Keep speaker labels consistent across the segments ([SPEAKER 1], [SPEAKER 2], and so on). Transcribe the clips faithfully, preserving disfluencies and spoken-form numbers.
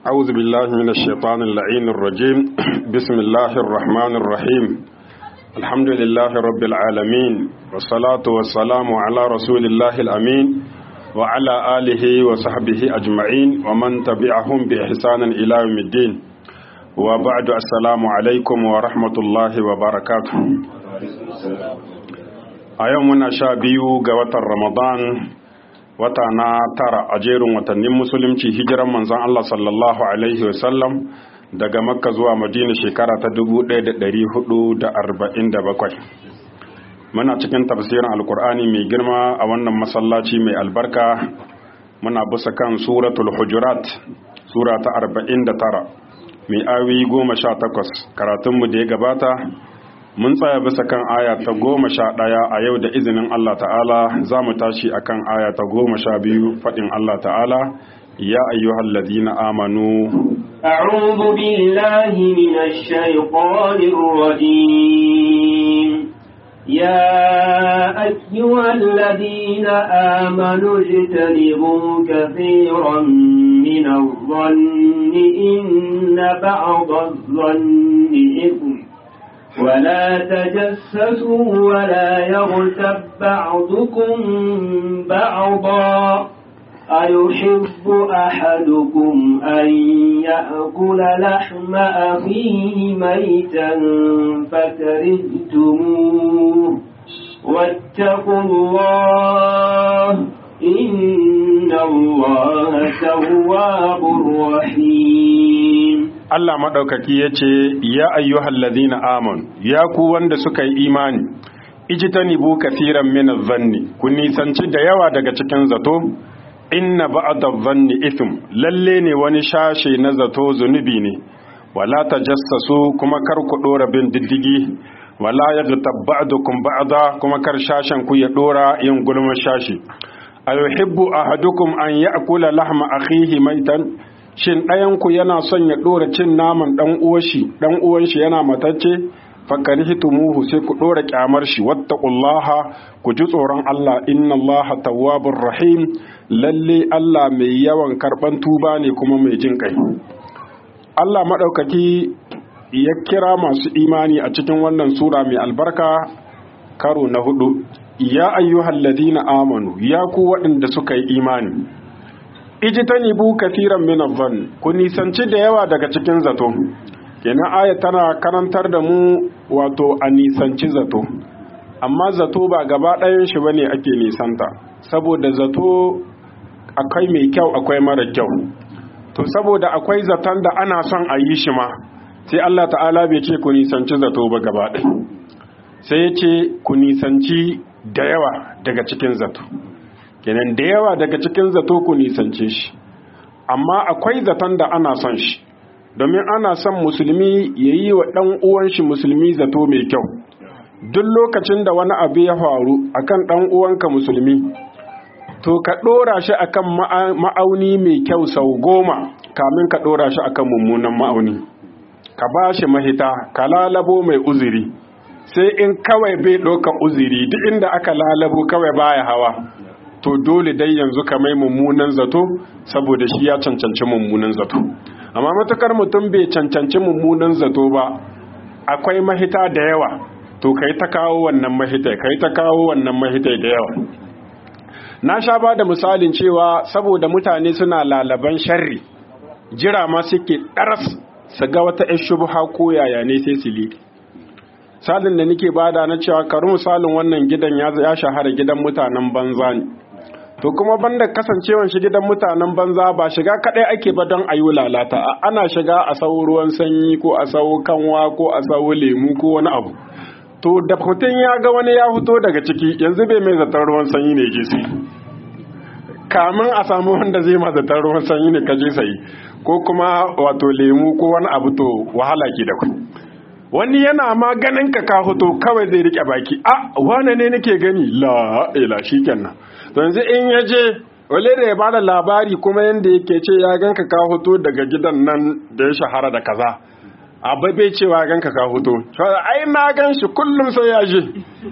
[SPEAKER 1] أعوذ بالله من الشيطان اللعين الرجيم بسم الله الرحمن الرحيم الحمد لله رب العالمين والصلاة والسلام على رسول الله الأمين وعلى آله وصحبه أجمعين ومن تبعهم بإحسان إلى يوم الدين وبعد السلام عليكم ورحمة الله وبركاته أيومنا شابيو قوة رمضان wata na tara a jerin watannin musulunci hijiran manzon Allah sallallahu alaihi wasallam daga makka zuwa madina shekara ta dubu ɗaya da ɗari hudu da arba'in da bakwai. Muna cikin tafsirin alkur'ani mai girma a wannan masallaci mai albarka. Muna bisa kan suratul hujurat sura ta arba'in da tara mai ayoyi goma sha takwas. Karatunmu da ya gabata mun tsaya bisa kan aya ta goma sha ɗaya a yau da izinin Allah ta'ala za mu tashi a kan aya ta goma sha biyu faɗin Allah ta'ala ya ayyuhal ladina amanu
[SPEAKER 2] a'udhu billahi minash shaitanir rajim ya ayyuhal ladina amanu ijtanibu kathiran minadh dhanni inna ba'dadh dhanni ithmun ولا تجسسوا ولا يغتب بعضكم بعضا أيحب أحدكم أن يأكل لحم أخيه ميتا فكرهتموه واتقوا الله إن الله تواب رحيم
[SPEAKER 1] Allah maɗaukaki ya ce, Ya ayyuhal ladina amon, ya ku wanda suka yi imani, ijtanibu kathiran min adh-dhanni, ku nisanci da yawa daga cikin zato, inna ba'da adh-dhanni ithm, lalle ne wani shashe na zato zunubi ne, wala tajassasu kuma kar ku dora bin diddigi, wala yaghtab ba'dukum ba'da kuma kar shashen ku ya dora yin gulma shashi. Ayuhibbu ahadukum an ya'kula lahma akhihi maitan, shin ɗayanku yana son ya ɗora cin naman ɗan uwanshi ɗan uwanshi yana matacce fakarihitumuhu sai ku ɗora ƙyamar shi wattaqullaha ku ji tsoron Allah innallaha tawwabur rahim lalle Allah mai yawan karɓan tuba ne kuma mai jin kai. Allah maɗaukaki ya kira masu imani a cikin wannan sura mai albarka karo na hudu ya ayyuhal ladina amanu ya ku waɗanda suka yi imani ijtanibu kathiran min adh-dhann ku nisanci da yawa daga cikin zato. Kenan aya tana karantar da mu wato a nisanci zato, amma zato ba gaba ɗayan shi bane ake nisanta, saboda zato akwai mai kyau akwai mara kyau. To saboda akwai zaton da ana son a yi shi ma sai Allah ta'ala bai ce ku nisanci zato ba gaba ɗaya, sai ya ce ku nisanci da yawa daga cikin zato. Kenan da yawa daga cikin zato ku nisance shi, amma akwai zaton da ana son shi, domin ana son musulmi ya yi wa ɗan uwan shi musulmi zato mai kyau. Duk lokacin da wani abu ya faru akan ɗan uwanka musulmi, to ka ɗora shi akan ma'auni mai kyau sau goma kamin ka ɗora shi akan mummunan ma'auni. Ka ba shi mahita, ka lalabo mai uzuri, sai in kawai bai ɗauka uzuri duk inda aka lalabo kawai baya hawa. To dole dai yanzu ka mai mummunan zato saboda shi ya cancanci mummunan zato. Amma matukar mutum bai cancanci mummunan zato ba, akwai mahita da yawa, to kai ta kawo wannan mahita kai ta kawo wannan mahita da yawa. Na sha ba da misalin cewa saboda mutane suna lalaban sharri, jira ma suke ɗaras su ga wata ƴar shubha ko yaya ne sai su liƙe. Salin da nake bada na cewa karu misalin wannan gidan ya shahara gidan mutanen banza ne. To kuma banda kasancewan shi gidan mutanen banza ba shiga kadai ake ba don ayi lalata, ana shiga a sau ruwan sanyi ko a sau kanwa ko a sau lemu ko wani abu. To da mutum ya ga wani ya fito daga ciki yanzu bai mai zatar ruwan sanyi ne je sai, kamin a samu wanda zai ma zatar ruwan sanyi ne kaje sai, ko kuma wato lemu ko wani abu to wahala ke da ku. Wani yana ma ganin ka ka fito kawai zai rike baki, a wane ne nake gani la ila shikenan. To yanzu in ya je wale da ya bada labari kuma yanda yake ce ya ganka ka fito daga gidan nan da ya shahara da kaza, abai bai cewa ganka ka fito, ai na gan shi kullum sai ya je.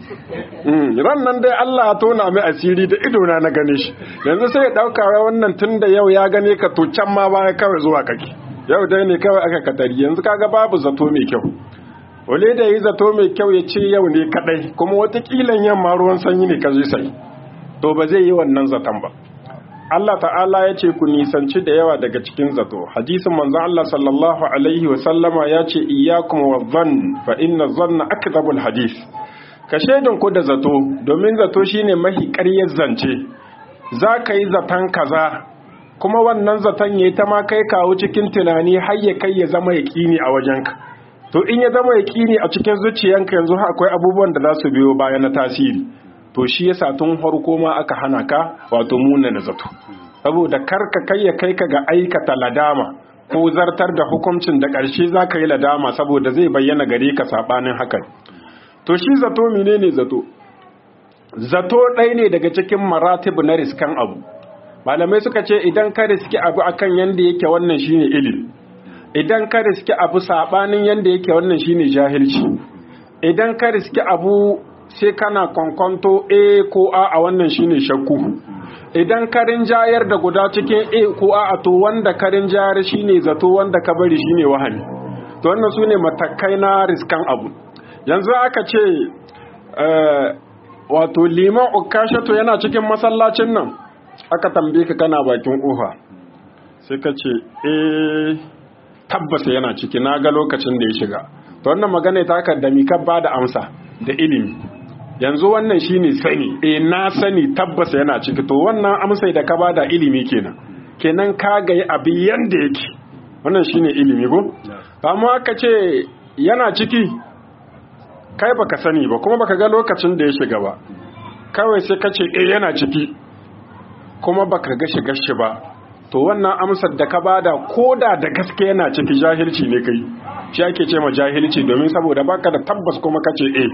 [SPEAKER 1] ran nan dai Allah ya tona mai asiri da ido na na gane shi, yanzu sai ya dauka wannan tunda yau ya gane ka to can ma baya kawai zuwa kake. yau dai ne kawai aka katari, yanzu kaga babu zato mai kyau. Wale da yi zato mai kyau ya ce yau ne kadai, kuma watakilan yamma ruwan sanyi ne kaje sai, to ba zai yi wannan zaton ba. Allah ta'ala ya ce ku nisanci da yawa daga cikin zato. Hadisin manzon Allah sallallahu alaihi wa sallama ya ce iyyakum wadh-dhann fa inna dhanna akdhabul hadith. Ka shedin ku da zato, domin zato shine mahi ƙaryar zance. Za ka yi zaton kaza, kuma wannan zaton yayi ta ma kai kawo cikin tunani har ya kai ya zama yaqini a wajenka. To in ya zama yaqini a cikin zuciyanka, yanzu akwai abubuwan da za su biyo baya na tasiri. To shi yasa tun farko ma aka hana ka wato munana zato, saboda karka kai ya kai ka ga aikata ladama ko zartar da hukuncin da ƙarshe za ka yi ladama, saboda zai bayyana gare ka saɓanin hakan. To shi zato menene zato? Zato ɗaya ne daga cikin maratib na riskan abu. Malamai suka ce idan ka riski abu akan yanda yake, wannan shine ilimi. Idan ka riski abu saɓanin yanda yake, wannan shine jahilci. Idan ka riski abu sai kana kwankwanto a ko a a wannan shine shakku. Idan karin jayar da guda cikin a ko a a to wanda karin jayar shine zato, wanda ka bari shine wahami. To wannan sune matakai na riskan abu. Yanzu aka ce wato liman ukashatu yana cikin masallacin nan, aka tambaye ka kana bakin kofa, sai ka ce eh tabbas yana ciki, na ga lokacin da ya shiga. To wannan magana ta ka da mi ka bada amsa da ilimi. Yanzu wannan shine sani, eh na sani tabbas yana ciki, to wannan amsai da ka bada ilimi kenan. Kenan ka ga abin yanda yake. Wannan shine ilimi go? Amma aka ce yana ciki, kai baka sani ba, kuma baka ga lokacin da ya shiga ba. Kawai sai ka ce eh yana ciki, kuma baka ga shigar shi ba. To wannan amsar da ka bada koda da gaske yana ciki, jahilci ne kai. Shi ake ce ma jahilci, domin saboda baka da tabbas kuma kace eh.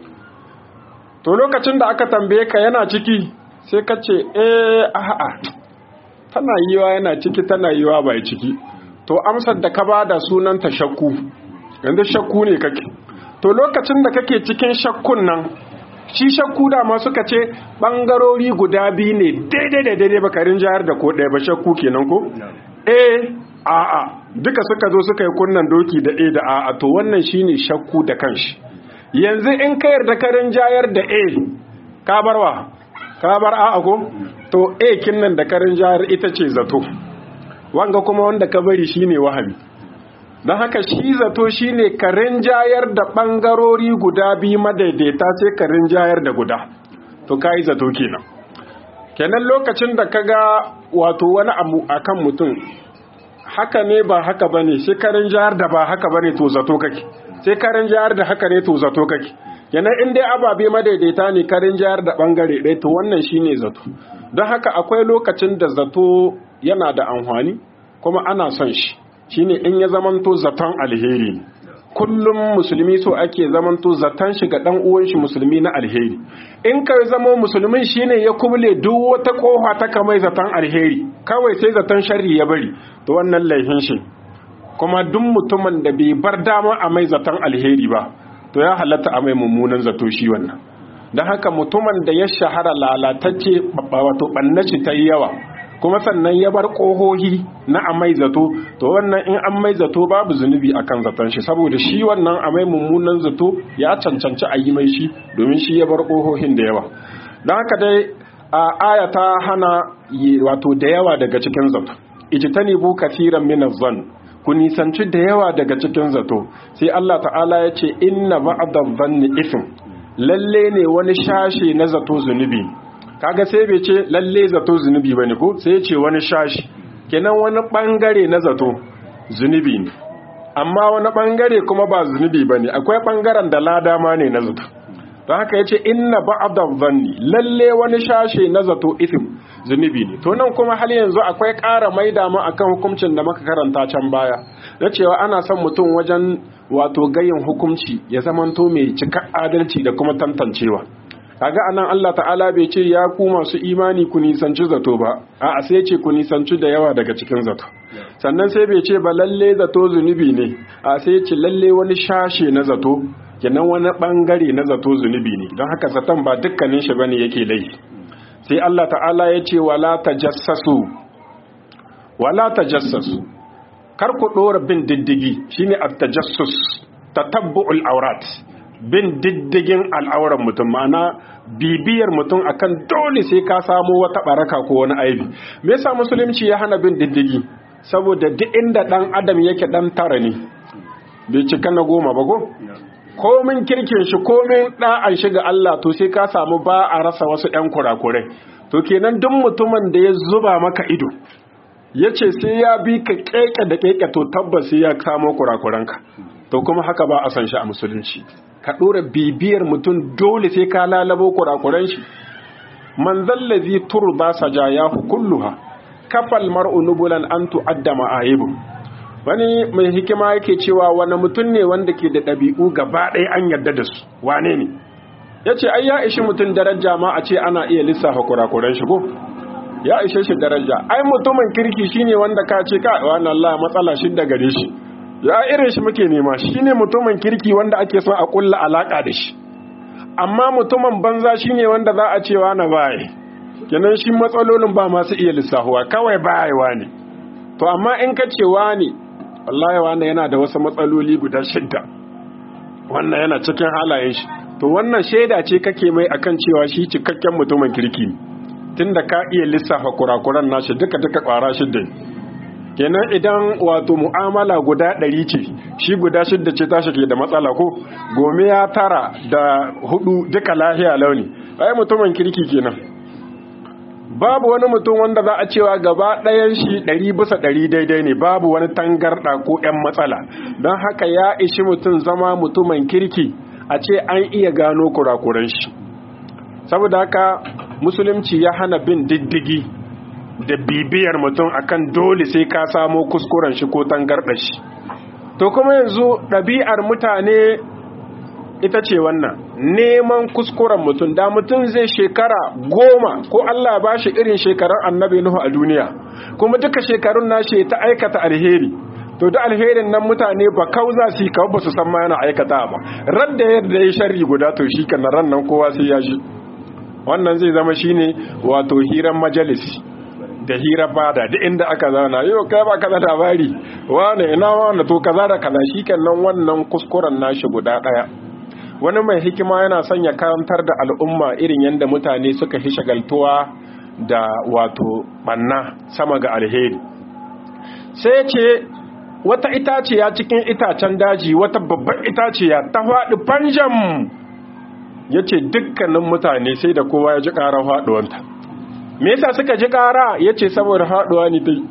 [SPEAKER 1] To lokacin da aka tambaye ka yana ciki, sai ka ce eh a'a, tana yiwa yana ciki, tana yiwa bai ciki. To amsar da ka bada sunanta shakku, yanzu shakku ne kake. To lokacin da kake cikin shakkun nan, shi shakku da ma suka ce bangarori guda biyu ne daidai da daidai, baka rinjayar da ko ɗaya ba, shakku kenan ko? eh a'a, duka suka zo suka yi kunnan doki da eh da a'a, to wannan shine shakku da kanshi. Yanzu in ka yarda ka rinjayar da A, ka barwa, ka bar A ko? To A kin nan da ka rinjayar ita ce zato, wanga kuma wanda ka bari shine wahami. Don haka shi zato shine ka rinjayar da ɓangarori guda biyu madaidaita, sai ka rinjayar da guda, to ka yi zato kenan. Kenan lokacin da ka ga wato wani abu akan mutum, haka ne ba haka bane, sai ka rinjayar da ba haka bane, to zato kake. Sai karin jayar da haka ne, to zato kake. Yana in dai ababe madaidaita ne karin jayar da bangare ɗaya, to wannan shine zato. Don haka akwai lokacin da zato yana da amfani, kuma ana son shi, shine in ya zamanto zaton alheri. Kullum musulmi so ake zamanto zaton shi ga dan uwan shi musulmi na alheri. In ka zama musulmin shine ya kuble duk wata kofa ta kamai zaton alheri, kawai sai zaton sharri ya bari, to wannan laifin shi. Kuma duk mutumin da bai bar dama a mai zaton alheri ba, to ya halatta a mai mummunan zato shi wannan. Don haka mutumin da ya shahara lalatacce wato ɓannaci ta yi yawa, kuma sannan ya bar ƙohohi na a mai zato, to wannan in an mai zato babu zunubi akan zaton shi, saboda shi wannan a mai mummunan zato ya cancanci a yi mai shi, domin shi ya bar ƙohohin da yawa. Don haka dai a aya ta hana wato da yawa daga cikin zato. Ijtanibu kathiran min adh-dhann, ku nisanci da yawa daga cikin zato. Sai Allah ta'ala ya ce inna ba'da dhanni ithm, lalle ne wani shashe na zato zunubi. Kaga sai bai ce lalle zato zunubi bane ko, sai ya ce wani shashi. Kenan wani bangare na zato zunubi ne, amma wani bangare kuma ba zunubi bane. Akwai bangaren da lada ma ne na zato. Don haka yace inna ba'da dhanni, lalle wani shashe na zato ithm, zunubi ne. To nan kuma hal yanzu akwai ƙara maida mu akan hukuncin da muka karanta can baya, da cewa ana son mutum wajen wato gayin hukunci ya zamanto mai cika adalci da kuma tantancewa. Kaga anan Allah ta'ala bai ce ya ku masu imani ku nisanci zato ba, a'a sai ce ku nisanci da yawa daga cikin zato. Sannan sai bai ce ba lalle zato zunubi ne, a sai ce lalle wani shashe na zato, kenan wani bangare na zato zunubi ne. Don haka zaton ba dukkanin shi bane yake laifi. Sai Allah ta'ala ya ce wala tajassasu, wala tajassasu, kar ku dora bin diddigi shine at-tajassus tatabbu'ul awrat bin diddigin al'auran mutum, ma'ana bibiyar mutum akan dole sai ka samu wata baraka ko wani aibi. Me yasa musulunci ya hana bin diddigi? Saboda duk inda dan adam yake dan tara ne, bai cika na goma ba ko? Komin kirkin shi, komin da'an shi ga Allah, to sai ka samu ba a rasa wasu ɗan kurakurai. To kenan duk mutumin da ya zuba maka ido ya ce sai ya bi ka keke da keke, to tabbas sai ya samo kurakuranka. To kuma haka ba a san shi a musulunci. Ka ɗora bibiyar mutum dole sai ka lalabo kurakuran shi. Man zallazi turba sajayahu kulluha kafal mar'u nubulan an tu'adda ma'aibu. Wani mai hikima yake cewa wani mutum ne wanda ke da ɗabi'u gaba ɗaya an yarda da su, wane ne? Ya ce ai ya ishi mutum daraja ma a ce ana iya lissafa kurakuran shi ko? Ya ishe shi daraja. Ai mutumin kirki shine wanda ka ce ka wani Allah matsala shi da gare shi. Ya irin shi muke nema, shine mutumin kirki wanda ake son a kulla alaka da shi. Amma mutumin banza shine wanda za a ce wani baya. Kenan shi matsalolin ba masu iya lissafuwa, kawai bayewa ne. To amma in ka ce wani wallahi wannan yana da wasu matsaloli guda shidda, wannan yana cikin halayen shi, to wannan shaida ce kake mai akan cewa shi cikakken mutumin kirki ne, tunda ka iya lissafa kurakuran nashi duka duka kwara shidda. Kenan idan wato mu'amala guda ɗari ce, shi guda shidda ce tashi ke da matsala ko gome ya tara da hudu duka lahiya launi, ai mutumin kirki kenan. Babu wani mutum wanda za a cewa gaba ɗayan shi ɗari bisa ɗari daidai ne, babu wani tangarɗa ko ‘yan matsala. Don haka ya ishi mutum zama mutumin kirki a ce an iya gano kurakuran shi. Saboda haka musulunci ya hana bin diddigi da bibiyar mutum akan dole sai ka samo kuskuren shi ko tangarɗa shi. To kuma yanzu ɗabi'ar mutane ita ce wannan, neman kuskuren mutum. Da mutum zai shekara goma ko Allah ba shi irin shekarun annabi Nuhu a duniya, kuma duka shekarun nashi ta aikata alheri, to da alherin nan mutane ba kau za su yi kawo ba su san ma yana aikata ba. Radda yadda ya sharri guda, to shi kan ran nan kowa sai ya ji. Wannan zai zama shine wato hiran majalisi da hira bada duk inda aka zauna, yau kai ba kaza labari wane ina wane to kaza da kaza, shi kan nan wannan kuskuren nashi guda daya. Wani mai hikima yana son ya karantar da al'umma irin yadda mutane suka fi shagaltuwa da wato banna sama ga alheri. Sai ce wata itaciya cikin itacen daji, wata babbar itaciya ta faɗi fanjam, ya ce dukkanin mutane sai da kowa ya ji ƙarar faɗuwanta. Me yasa suka ji ƙara? Ya ce saboda faɗuwa ne dai.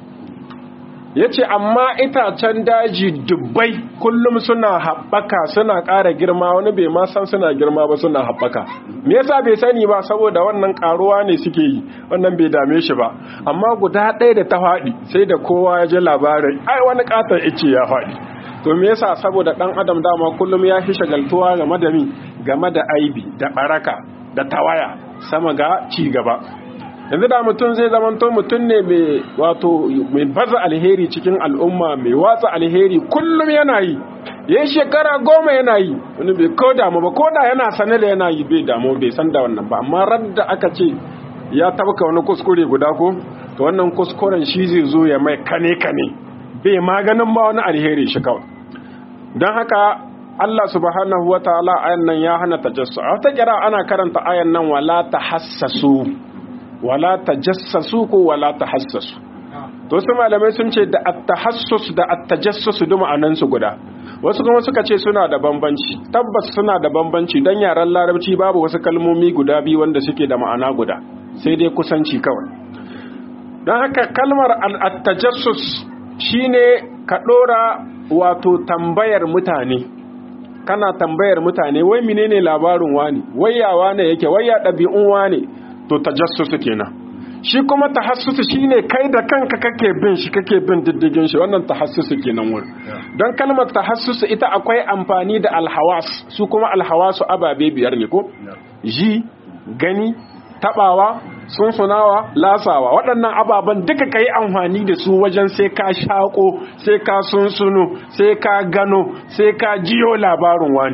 [SPEAKER 1] Ya ce amma itacen daji dubbai kullum suna haɓaka, suna ƙara girma, wani bai ma san suna girma ba, suna haɓaka. Me yasa bai sani ba? Saboda wannan ƙaruwa ne suke yi, wannan bai dame shi ba. Amma guda ɗaya da ta faɗi sai da kowa ya ji labarin, ai wani ƙaton ice ya faɗi. To me yasa? Saboda ɗan adam dama kullum ya fi shagaltuwa game da mi, game da aibi da ɓaraka da tawaya sama ga ci gaba. Yanzu da mutum zai zamanto mutum ne mai wato mai baza alheri cikin al'umma, mai watsa alheri kullum yana yi, ya shekara goma yana yi, wani bai ko damu ba, ko da yana sane da yana yi bai damu, bai san da wannan ba. Amma radda aka ce ya tabka wani kuskure guda ko, to wannan kuskuren shi zai zo ya mai kane kane, bai maganin ba wani alheri shi kawai. Don haka Allah subhanahu wa ta'ala ayan nan ya hana tajassu. A wata kira ana karanta ayan nan wala tahassasu, wala tajassasu ko wala tahassasu. To su malamai sun ce da at-tahassus da at-tajassus duk ma'anan su guda. Wasu kuma suka ce suna da bambanci. Tabbas suna da bambanci dan yaran Larabci babu wasu kalmomi guda biyu wanda suke da ma'ana guda, sai dai kusanci kawai. Dan haka kalmar at-tajassus shine ka dora wato tambayar mutane. Kana tambayar mutane wai menene labarin wani, wai ya wane yake, wai ya ɗabi'un wane, to tajassus kenan. Shi kuma tahassus shine kai da kanka kake bin shi, kake bin diddigin shi, wannan tahassus kenan wurin. Don kalmar tahassus ita akwai amfani da alhawas, su kuma alhawasu ababe biyar ne ko? Ji, gani, tabawa, sunsunawa, lasawa. Waɗannan ababen duka kai amfani da su wajen sai ka shako, sai ka sunsunu, sai ka gano, sai ka jiyo labarin wani.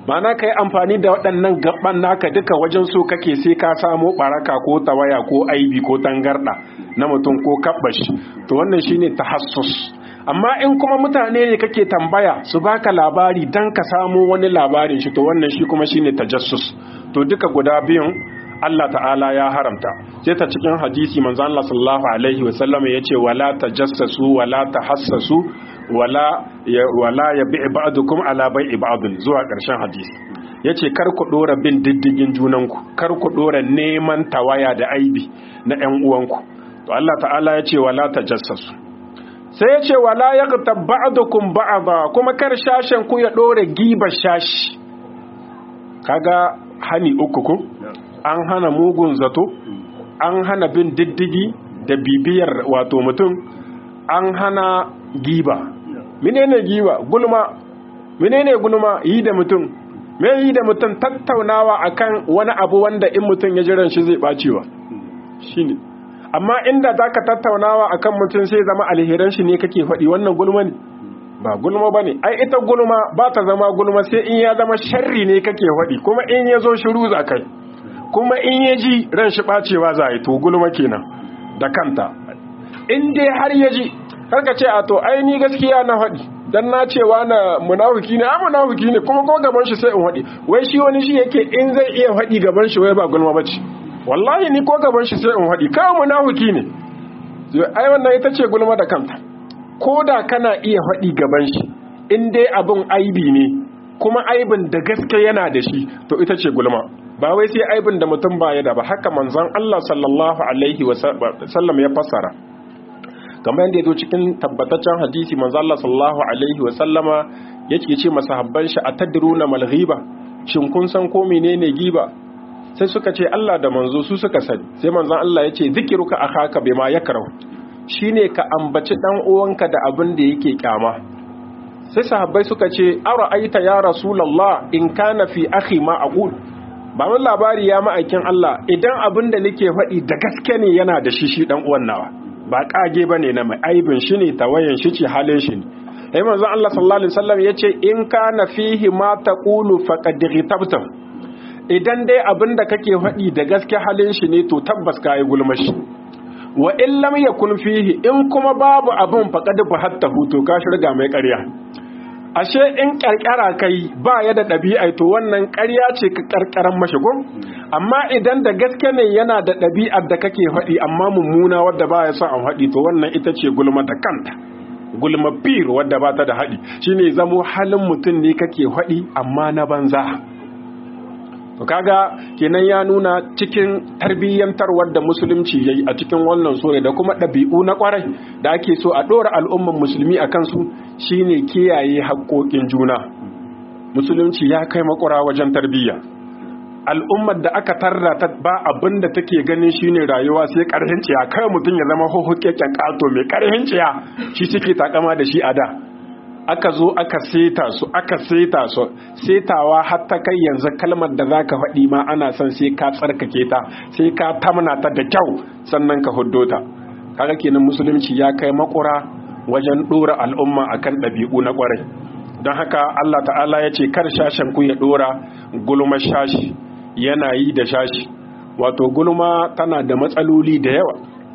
[SPEAKER 1] ma'ana kai amfani da waɗannan gaban naka duka wajen so kake sai ka samu baraka ko tawaya ko aibi ko tangarda na mutum ko kabbashi to wannan shine tahassus. amma in kuma mutane ne kake tambaya su baka labari dan ka samu wani labarin shi to wannan shi kuma shine tajassus. to duka guda biyun Allah ta'ala ya haramta. sai ta cikin hadisi manzo Allah sallallahu alaihi wasallam yace wala tajassasu wala tahassasu wala ya wala yabi ba'dukum ala bai'i ba'd zuwa ƙarshen hadisi. yace kar ku dora bin diddigin junanku, kar ku dora neman tawaya da aibi na ƴan uwanku. to Allah ta'ala yace wala tajassasu. sai yace wala yaghtab ba'dukum ba'da, kuma kar shashen ku ya dora gibar shashi. kaga hani uku ko an hana mugun zato, an hana bin diddigi da bibiyar wato mutum, an hana giba. menene giba? gulma. menene gulma? yi da mutum. me yi da mutum? tattaunawa akan wani abu wanda in mutum ya jiran shi zai bacewa shine. amma inda zaka tattaunawa akan mutum sai zama alheran shi ne kake faɗi, wannan gulma ne? ba gulma bane. ai ita gulma ba ta zama gulma sai in ya zama sharri ne kake faɗi, kuma in ya zo shiru za kai, kuma in ya ji ran shi bacewa za yi, to gulma kenan da kanta. in dai har ya ji karka ce a to ai ni gaskiya na faɗi dan na cewa na munafiki ne, a munafiki ne kuma ko gaban shi sai in faɗi. wai shi wani shi yake in zai iya faɗi gaban shi wai ba gulma bace. wallahi ni ko gaban shi sai in faɗi kawai munafiki ne. ai wannan ita ce gulma da kanta. ko da kana iya faɗi gaban shi in dai abin aibi ne kuma aibin da gaske yana da shi to ita ce gulma. ba wai sai aibin da mutum baya da ba. haka manzon Allah sallallahu alaihi wasallam ya fassara, kamar yadda yazo cikin tabbataccen hadisi. manzon Allah sallallahu alaihi wasallama yake ce masahabban shi atadruna mal ghiba, shin kun san ko menene giba? sai suka ce Allah da manzo su suka sani. sai manzon Allah ya ce zikruka akhaka bima yakrahu, shine ka ambaci dan uwanka da abin da yake kyama. sai sahabbai suka ce ara'aita ya rasulullah in kana fi akhi ma aqul, ba mun labari ya ma'aikin Allah idan abin da nake faɗi da gaske ne yana da shi shi dan uwan nawa, ba kage bane na mai aibin shi ne, tawayen shi ce, halin shi ne. sai manzo Allah sallallahu alaihi wasallam yace in kana fihi ma taqulu faqad ghitabta, idan dai abin da kake faɗi da gaske halin shi ne to tabbas kai gulmashi. wa in lam yakun fihi, in kuma babu abin faqad bahatta huto ka shirga mai ƙarya. ashe in karkara kai ba ya da ɗabi'a to wannan ƙarya ce ka karkaran mashigo. amma idan da gaske ne yana da ɗabi'ar da kake faɗi amma mummuna wadda ba ya son an faɗi to wannan ita ce gulma da kanta, gulma bir wadda ba ta da haɗi. shine zamo halin mutum ne kake faɗi amma na banza. to kaga kenan ya nuna cikin tarbiyyantar wadda musulunci yayi a cikin wannan sura da kuma ɗabi'u na kwarai da ake so a ɗora al'umman musulmi a kansu shine kiyaye haƙoƙin juna. musulunci ya kai makura wajen tarbiyya. al'ummar da aka tarra ta ba abin da take ganin shine rayuwa sai ƙarhin ciya, kai mutum ya zama hohokekken ƙato mai ƙarhin ciya shi suke takama da shi a da. aka zo aka seta su aka seta su setawa har ta kai yanzu kalmar da zaka faɗi ma ana son sai ka tsarkake ta, sai ka tamna ta da kyau sannan ka huddo ta. kaga kenan musulunci ya kai makura wajen dora al'umma akan ɗabi'u na kwarai. don haka Allah ta'ala ya ce kar shashen ku ya dora gulma shashi, yana yi da shashi. wato gulma tana da matsaloli da yawa,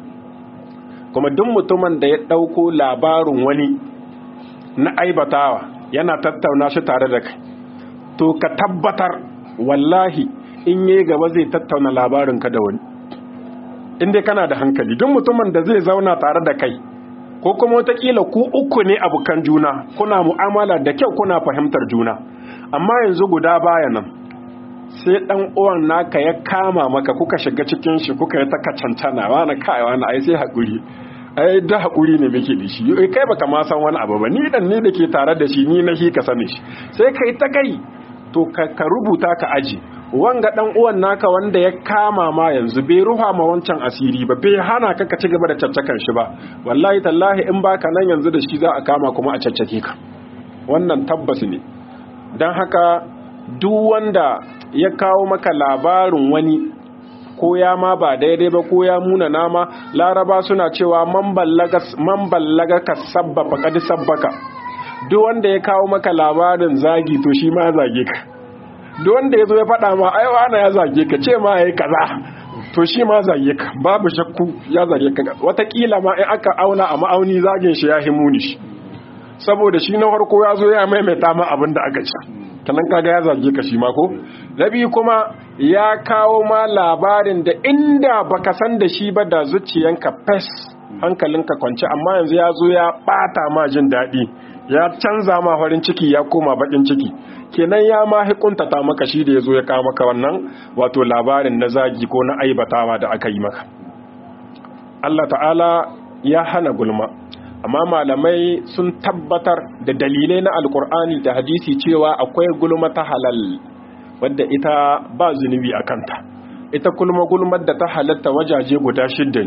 [SPEAKER 1] kuma duk mutumin da ya ɗauko labarin wani na aibatawa yana tattauna shi tare da kai to ka tabbatar wallahi in yi gaba zai tattauna labarinka da wani, inda kana da hankali. duk mutumin da zai zauna tare da kai ko kuma watakila ku uku ne abokan juna, kuna mu'amala da kyau, kuna fahimtar juna, amma yanzu guda baya nan sai dan uwan naka ya kama maka, kuka shiga cikin shi kuka yi ta kacantana, wani kai wani ai sai haƙuri, ai da haƙuri ne muke da shi, kai baka ma san wani abu ba, ni dan ne da ke tare da shi ni na shi ka sani shi, sai kai ta kai to ka rubuta ka aji. wanga dan uwan naka wanda ya kama ma yanzu bai ruha ma wancan asiri ba, bai hana ka ka ci gaba da caccakan shi ba, wallahi tallahi in baka nan yanzu da shi za a kama kuma a caccake ka. wannan tabbas ne. dan haka duk wanda ya kawo maka labarin wani ko ya ma ba daidai ba ko ya muna nama, laraba suna cewa man ballaga man ballaga ka sabba faqad sabbaka. duk wanda ya kawo maka labarin zagi to shi ma zage ka.
[SPEAKER 3] duk wanda yazo ya faɗa ma ai wani ya zage ka ce ma yayi kaza to shi ma zage ka babu shakku ya zage ka watakila ma in aka auna a ma'auni zagin shi ya himuni shi saboda shi na farko ya zo ya maimaita ma abin da aka ci kanan kaga ya zage ka shi ma ko nabi kuma ya kawo ma labarin da inda baka san da shi ba da zuciyanka fes hankalinka kwance amma yanzu ya zo ya bata ma jin daɗi ya canza ma farin ciki ya koma bakin ciki kenan ya ma hukunta maka shi da ya zo ya kawo maka wannan wato labarin na zagi ko na aibatawa da aka yi maka Allah ta'ala ya hana gulma amma malamai sun tabbatar da dalilai na alkur'ani da hadisi cewa akwai gulma ta halal wadda ita ba zunubi a kanta ita gulma gulmar da ta halatta wajaje guda shidda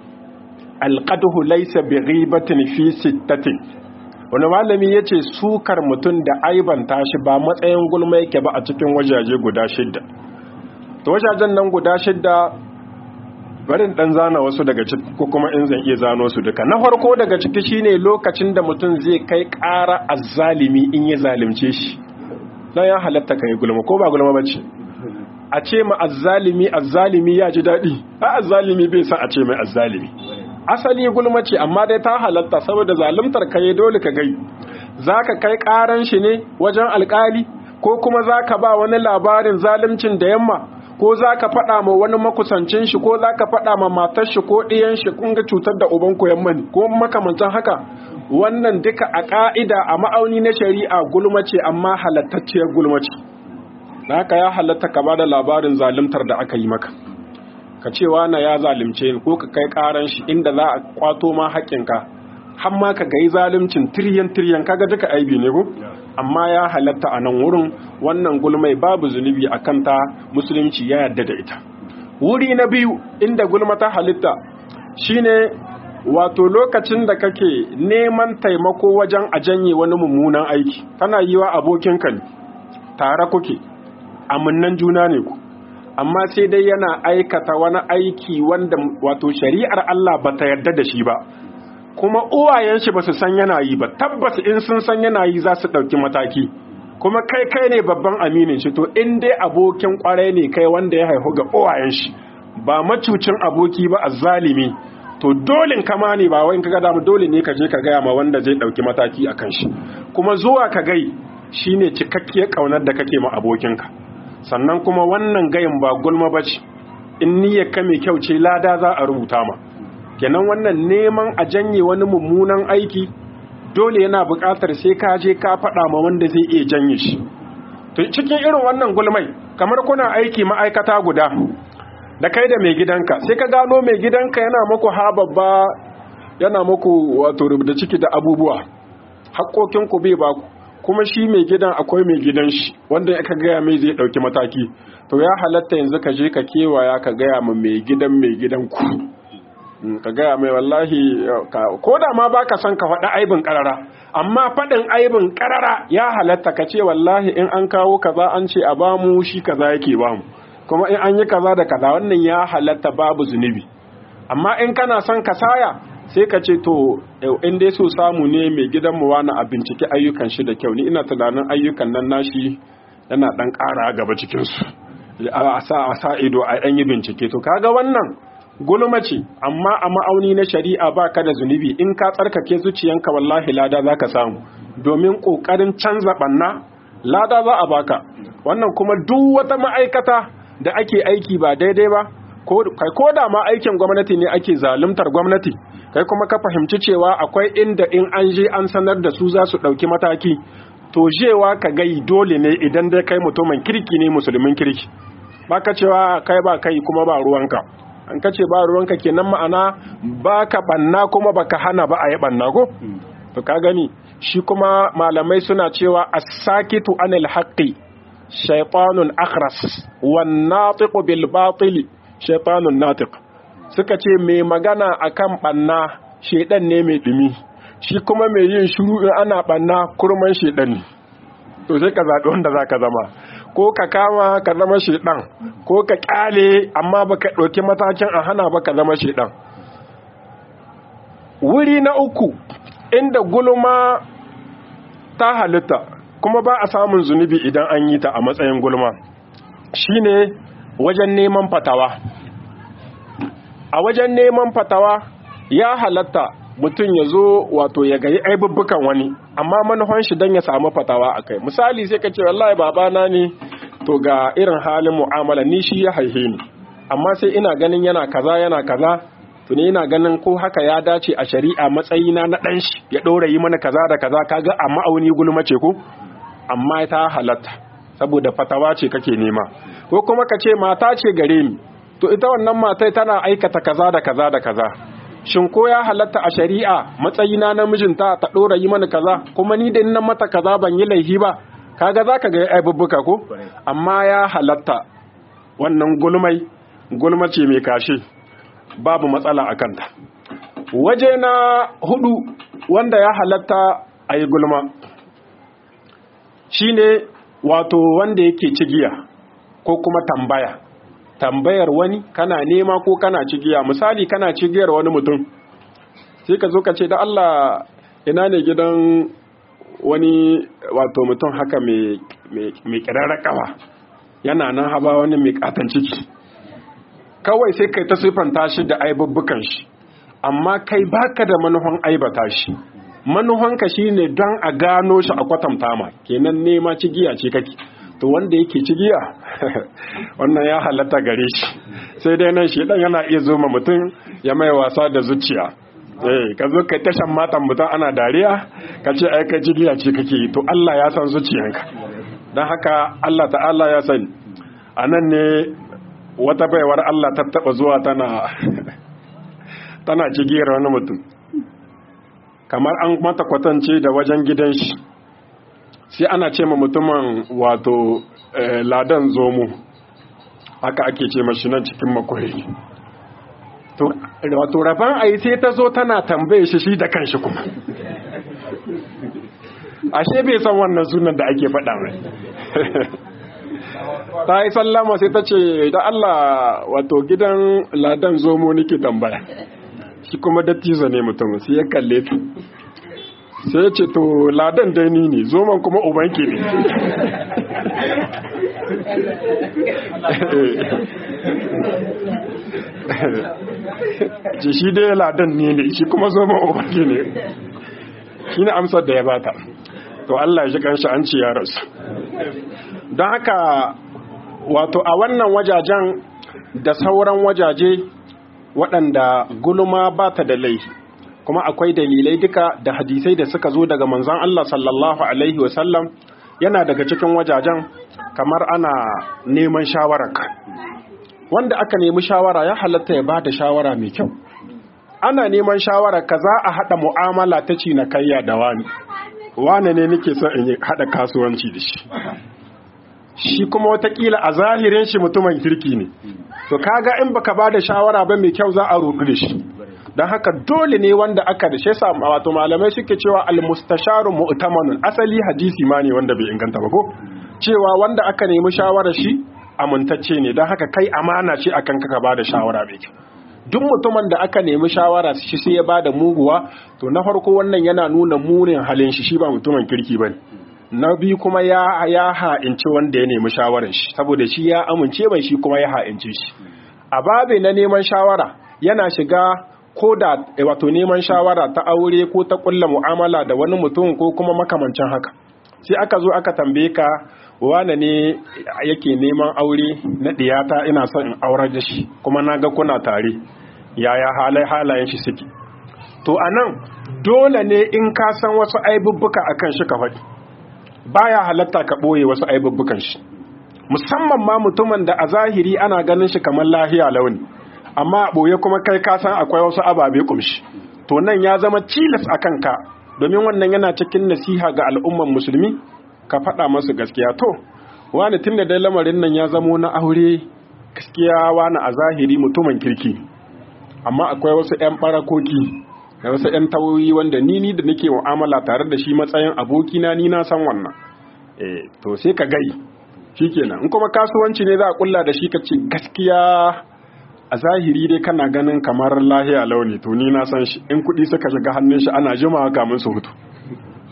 [SPEAKER 3] alqadhu laysa bighibatin fi sittatin wani malami yace sukar mutum da aibanta shi ba matsayin gulma yake ba a cikin wajaje guda shidda to wajajen nan guda shidda barin dan zana wasu daga ciki ko kuma in zan iya zano su duka na farko daga ciki shine lokacin da mutum zai kai ƙara azzalimi in ya zalunce shi dan ya halatta kai gulma ko ba gulma bace a ce ma azzalimi azzalimi ya ji dadi a azzalimi bai sa a ce mai azzalimi asali gulma ce amma dai ta halatta saboda zaluntar kai dole ka gai zaka kai ƙaran shi ne wajen alƙali ko kuma zaka ba wani labarin zaluncin da yamma ko za ka faɗa ma wani makusancin shi ko za ka faɗa ma matar shi ko ɗiyan shi kun ga cutar da uban ku yamman ko makamancin haka wannan duka a ƙa'ida a ma'auni na shari'a gulma ce amma halattacciyar gulma ce da haka ya halatta ka ba da labarin zaluntar da aka yi maka ka ce na ya zalunce ni ko ka kai ƙaran shi inda za a kwato ma haƙƙinka har ma ka gayi zaluncin tiryan tiryan kaga duka aibi ne ko amma ya halatta a nan wurin wannan gulmai babu zunubi a kanta musulunci ya yarda da ita wuri na biyu inda gulma ta halitta shine wato lokacin da kake neman taimako wajen a janye wani mummunan aiki kana yi wa abokinka ne tare kuke amannan juna ne ku amma sai dai yana aikata wani aiki wanda wato shari'ar Allah ba ta yarda da shi ba kuma uwayen shi ba su san yana yi ba tabbas in sun san yana yi za su ɗauki mataki kuma kai kai ne babban aminin shi to in dai abokin kwarai ne kai wanda ya haihu ga uwayen shi ba macucin aboki ba azzalimi to dole kama ne ba wai in kaga damu dole ne ka je ka gaya ma wanda zai ɗauki mataki akan shi kuma zuwa ka gai shine cikakkiyar kaunar da kake ma abokinka sannan kuma wannan gayin ba gulma bace in niyyar ka mai kyau ce lada za a rubuta ma kenan wannan neman a janye wani mummunan aiki dole yana buƙatar sai ka je ka faɗa ma wanda zai iya janye shi to cikin irin wannan gulmai kamar kuna aiki ma'aikata guda da kai da mai gidanka sai ka gano mai gidanka yana muku hababba yana muku wato rubuta ciki da abubuwa haƙoƙin ku bai ba ku kuma shi mai gidan akwai mai gidan shi wanda aka gaya mai zai ɗauki mataki to ya halatta yanzu ka je ka kewaya ka gaya ma mai gidan mai gidan ku ka gaya mai wallahi ko da ma baka son ka faɗi aibin ƙarara amma faɗin aibin ƙarara ya halatta ka ce wallahi in an kawo kaza an ce a bamu shi kaza yake bamu kuma in an yi kaza da kaza wannan ya halatta babu zunubi amma in kana son ka saya sai ka ce to in dai so samu ne mai gidan mu wani a bincike ayyukan shi da kyau ni ina tunanin ayyukan nan nashi yana dan ƙara gaba cikin su a sa a sa ido a dan yi bincike to kaga wannan gulma ce amma a ma'auni na shari'a ba ka da zunubi in ka tsarkake zuciyanka wallahi lada za ka samu domin ƙoƙarin canza ɓanna lada za a baka wannan kuma duk wata ma'aikata da ake aiki ba daidai ba ko da ma aikin gwamnati ne ake zaluntar gwamnati kai kuma ka fahimci cewa akwai inda in an je an sanar da su za su ɗauki mataki to jewa ka gai dole ne idan dai kai mutumin kirki ne musulmin kirki ba ka cewa kai ba kai kuma ba ruwanka an kace ba ruwanka kenan ma'ana baka banna kuma baka hana ba a yi banna ko to ka gani shi kuma malamai suna cewa as-sakitu anil haqqi shaytanun akhras wan natiqu bil batil shaytanun natiq suka ce mai magana akan banna shedan ne mai dumi shi kuma mai yin shiru in ana banna kurman shedan ne to sai ka zabi wanda zaka zama ko ka kama ka zama shedan ko ka kyale amma baka dauki matakin a hana ba ka zama shedan wuri na uku inda gulma ta halitta kuma ba a samun zunubi idan an yi ta a matsayin gulma shine wajen neman fatawa. A wajen neman fatawa ya halatta mutum ya zo wato ya gayi aibubbukan wani, amma manufan shi don ya samu fatawa a kai. Misali sai ka ce wallahi babana ne, to ga irin halin mu'amala ni shi ya haihe ni, amma sai ina ganin yana kaza yana kaza, to ne ina ganin ko haka ya dace a shari'a matsayina na ɗan shi ya ɗora yi mana kaza da kaza, kaga a ma'auni gulma ce ko, amma ta halatta saboda fatawa ce kake nema. Ko kuma ka ce mata ce gare ni, to ita wannan matai tana aikata kaza da kaza da kaza, shin ko ya halatta a shari'a matsayina na mijinta ta ɗora yi mana kaza, kuma ni da ina mata kaza ban yi laifi ba, kaga zaka ga aibubbuka ko, amma ya halatta wannan gulmai gulma ce mai kashe, babu matsala a kanta. Waje na hudu wanda ya halatta a yi gulma shine wato wanda yake cigiya ko kuma tambaya. Tambayar wani kana nema ko kana cigiya. Misali kana cigiyar wani mutum, sai ka zo ka ce da Allah ina ne gidan wani wato mutum haka mai kirarra kawa, yana nan haba wani mai katan ciki, kawai sai kai ta siffanta shi da aibubbukan shi, amma kai baka da manuhan aibata shi, manuhanka shine don a gano shi a kwatanta ma, kenan nema cigiya ce kake. To wanda yake cigiya wannan ya halatta gare shi, sai dai nan shi dan yana iya zo ma mutum ya mai wasa da zuciya. Eh, ka zo kai tashan matan mutum ana dariya, ka ce ai kai cigiya ce kake yi, to Allah ya san zuciyanka. Dan haka Allah ta'ala ya sani. Anan ne wata baiwar Allah ta taba zuwa tana tana cigiyar wani mutum, kamar an mata kwatance da wajen gidan shi, sai ana ce ma mutumin wato eh, ladan zomo, haka ake ce mashi nan cikin makwai. To wato rabon ayi sai ta zo tana tambaye shi shi da kanshi kuma ashe bai san wannan sunan da ake faɗa mai. Ta yi sallama sai ta ce da Allah wato gidan ladan zomo nake tambaya, shi kuma dattijo ne mutum, sai ya kalle ta sai ya ce to ladan dai ni ne, zoman kuma ubanki ne. ce shi dai ladan ne ne, shi kuma zoman ubanki ne. Shi ne amsar da ya bata. To Allah ya shi kanshi an ce ya rasu. Don haka wato a wannan wajajen da sauran wajaje waɗanda gulma ba ta da laifi, kuma akwai dalilai duka da hadisai da suka zo daga manzon Allah sallallahu alaihi wasallam, yana daga cikin wajajen kamar ana neman shawararka. Wanda aka nemi shawara ya halatta ya bada shawara mai kyau. Ana neman shawararka za a haɗa mu'amala ta cinikayya da wani, wane ne nake son in haɗa kasuwanci da shi, shi kuma watakila a zahirin shi mutumin kirki ne, to kaga in baka bada shawara ba mai kyau za a rudu da shi. Don haka dole ne wanda aka da shi wato malamai suke cewa almustasharu mu'tamanun, asali hadisi ma ne wanda bai inganta ba ko, cewa wanda aka nemi shawarar shi amintacce ne, don haka kai amana ce akan ka bada shawara mai kyau. Duk mutumin da aka nemi shawara shi sai ya bada muguwa, to na farko wannan yana nuna munin halin shi, shi ba mutumin kirki bane. Na biyu kuma ya ya ha'inci wanda ya nemi shawarar shi, saboda shi ya amince bai, shi kuma ya ha'ince shi. A babe na neman shawara yana shiga ko da wato neman shawara ta aure ko ta kulla mu'amala da wani mutum ko kuma makamancin haka. Sai aka zo aka tambaye ka wane ne yake neman aure na diyata, ina son in aurar da shi kuma na ga kuna tare, yaya halai halayen shi suke. To anan dole ne in ka san wasu aibubbuka akan shi ka faɗi, baya halatta ka ɓoye wasu aibubbukan shi, musamman ma mutumin da a zahiri ana ganin shi kamar lahiya launi, amma a ɓoye kuma kai ka san akwai wasu ababe kumshi. To nan ya zama cilas a kanka, domin wannan yana cikin nasiha ga al'umman musulmi, ka faɗa masu gaskiya. To wani tun da dai lamarin nan ya zamo na aure, gaskiya wani a zahiri mutumin kirki, amma akwai wasu 'yan ɓarakoki da wasu 'yan tawoyi wanda ni ni da nake mu'amala tare da shi matsayin abokina, ni na san wannan. Eh, to sai ka gai, shikenan. In kuma kasuwanci ne za a kulla da shi, ka ce gaskiya a zahiri dai kana ganin kamar lahiya launi, to ni na san shi, in kuɗi suka shiga hannun shi ana jimawa kamun su hutu.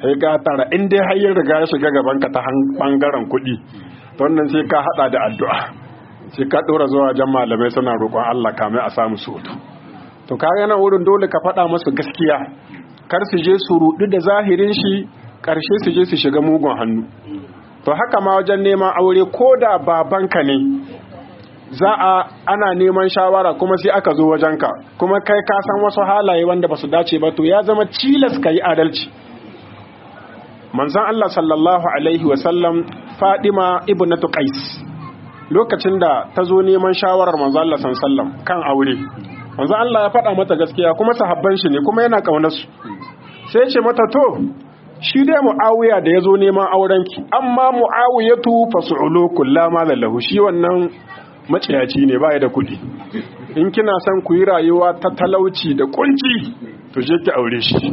[SPEAKER 3] sai ka tara in dai har yin riga ya shiga gaban ka ta bangaren kuɗi to wannan sai ka hada da addu'a sai ka dora zuwa wajen malamai suna roƙon Allah kamar a samu soto to kaga nan wurin dole ka faɗa musu gaskiya kar su je su rudu da zahirin shi ƙarshe su je su shiga mugun hannu to haka ma wajen neman aure ko da babanka ne za a ana neman shawara kuma sai aka zo wajenka kuma kai ka san wasu halaye wanda ba su dace ba to ya zama cilas ka yi adalci manzon Allah sallallahu alaihi wasallam Fadima ibnatu Qais lokacin da ta zo neman shawarar manzon Allah sallallahu alaihi wasallam kan aure manzon Allah ya faɗa mata gaskiya kuma sahabban shi ne kuma yana kaunar su sai ce mata to shi dai Muawiya da ya zo neman aurenki amma Muawiyatu fasu'ulu kullama lahu shi wannan maciyaci ne baya da kuɗi in kina son ku yi rayuwa ta talauci da kunci to je ki aure shi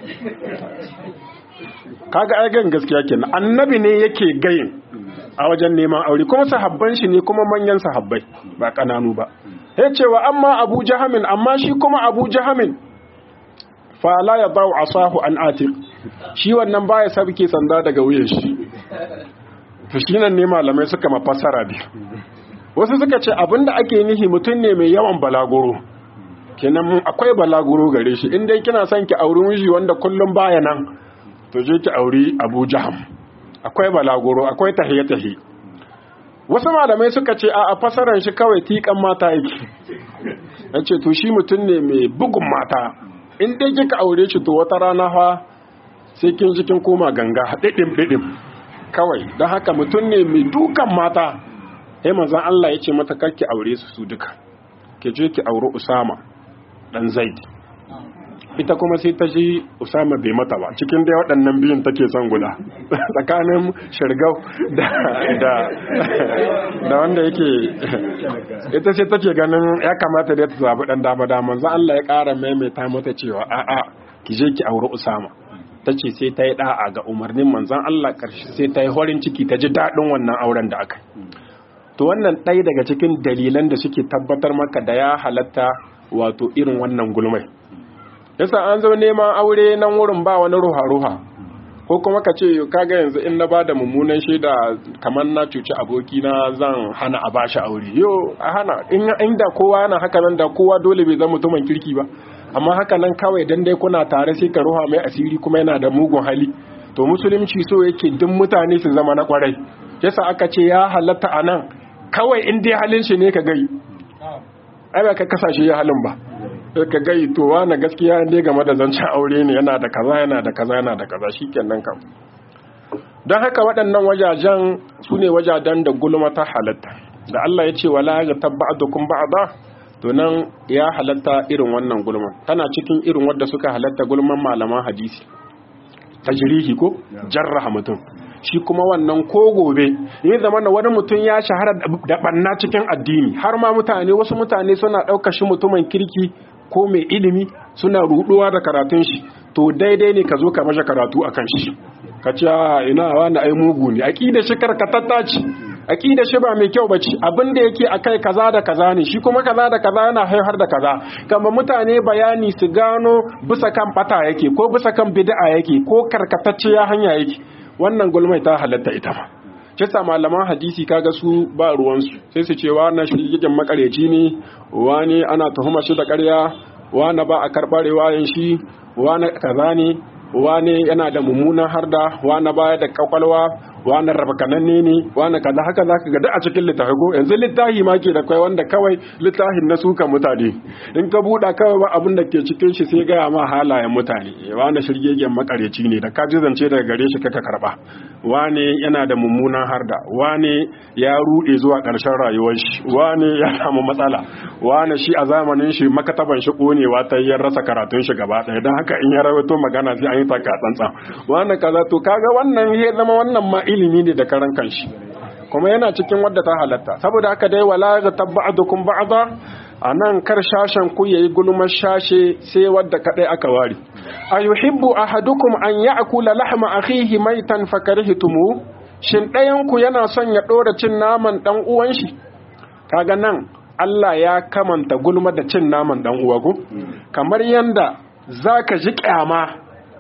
[SPEAKER 3] kaga ai gan gaskiya kenan annabi ne yake gayin a wajen neman aure kuma sahabban shi ne kuma manyan sahabbai ba kananu ba ya cewa amma Abu Jahamin amma shi kuma Abu Jahamin fa la yadau asahu an atiq shi wannan baya sabke sanda daga wuyan shi to shi nan ne malamai suka mafassara bi wasu suka ce abinda ake nihi mutum ne mai yawan balaguro kenan akwai balaguro gare shi in dai kina son ki auri miji wanda kullum baya nan to je ki auri Abu Jaham akwai balaguro akwai tahiye-tahiye wasu malamai suka ce a fasaran shi kawai tikan mata yake yace to shi mutum ne mai bugun mata in dai kika aure shi to wata rana fa sai kin ji kin koma ganga didim didim kawai dan haka mutum ne mai dukan mata sai manzon Allah yace mata karki aure su su duka ke je ki aure Usama dan Zaid ita kuma sai ta ji Usama bai mata ba cikin dai waɗannan biyun take son guda tsakanin Shirgau da da da wanda yake ita sai take ganin ya kamata da ta zabi dan dama dama manzon Allah ya ƙara maimaita mata cewa a a ki je ki aure Usama tace sai ta yi da'a ga umarnin manzon Allah ƙarshe sai ta yi horin ciki ta ji dadin wannan auren da aka to wannan ɗaya daga cikin dalilan da suke tabbatar maka da ya halatta wato irin wannan gulmai yasa an zo neman aure nan wurin ba wani ruha-ruha ko kuma ka ce kaga yanzu in na bada mummunan shaida kamar na cuci aboki na zan hana a bashi aure yo a hana inda kowa yana haka nan da kowa dole bai zama mutumin kirki ba amma haka nan kawai dan dai kuna tare sai ka ruha mai asiri kuma yana da mugun hali to musulunci so yake duk mutane su zama na kwarai yasa aka ce ya halatta anan kawai in dai halin shi ne ka gai ai ba ka kasashe ya halin ba ka gai to wani gaskiya ne game da zancen aure ne yana da kaza yana da kaza yana da kaza shikenan kam don haka waɗannan wajajen su ne wajajen da gulma ta halatta da Allah ya ce wala ya tabba'adukum ba'da to nan ya halatta irin wannan gulma tana cikin irin wadda suka halatta gulman malaman hadisi tajrihi ko jarraha mutum shi kuma wannan ko gobe ya zama na wani mutum ya shahara da banna cikin addini har ma mutane wasu mutane suna ɗaukar shi mutumin kirki ko mai ilimi suna ruduwa da karatun shi to daidai ne ka zo ka mashi karatu akan shi ka ce ina wani ai mugu ne aqida shi karkatatta ce aqida shi ba mai kyau bace abin da yake akai kaza da kaza ne shi kuma kaza da kaza yana haifar da kaza kama mutane bayani su gano bisa kan bata yake ko bisa kan bid'a yake ko karkatacciya hanya yake wannan gulmai ta halatta ita ma kisa malaman hadisi kaga su ba ruwansu sai su ce wannan shirgin makareci ne wani ana tuhuma shi da ƙarya wani ba a karɓar riwayan shi wani kaza ne wani yana da mummunan harda wani baya da kwakwalwa wani rabakananne ne wani kaza haka zaka ga duk a cikin littafi ko yanzu littafi ma ke da kai wanda kawai littafin na suka mutane in ka buɗa kawai ba abin da ke cikin shi sai gaya ma halayen mutane wani shirgegen makareci ne da ka ji zance daga gare shi kaka karba wani yana da mummunan harda wani ya rude zuwa ƙarshen rayuwar shi wani ya samu matsala wani shi a zamanin shi makataban shi konewa ta yi rasa karatun shi gaba ɗaya don haka in ya rawaito magana sai an yi taka tsantsa wani kaza to kaga wannan ya zama wannan ma ilimi ne da karan kanshi kuma yana cikin wadda ta halatta saboda haka dai wala ga tabba'adukum ba'da anan kar shashen ku yayi gulmar shashe sai wadda kadai aka ware ayuhibbu ahadukum an ya'kula lahma akhihi maitan fakarihtumu shin dayan ku yana son ya dora cin naman dan uwan shi kaga nan Allah ya kamanta gulma da cin naman dan uwa ko kamar yanda zaka ji kyama